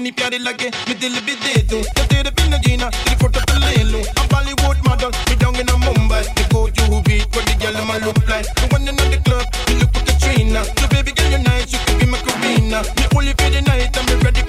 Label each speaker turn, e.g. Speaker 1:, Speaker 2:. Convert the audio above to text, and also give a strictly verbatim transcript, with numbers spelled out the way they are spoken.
Speaker 1: किन्नी प्यारी लगे मैं दिल भी दे दूं ते तेरे बिना जीना तेरी फोटो पे ले लूं I'm Bollywood model me down in Mumbai they go to beat where the girl my look like the one in the club you look like Katrina so baby girl you're nice you could be my Karina me only for the night I'm ready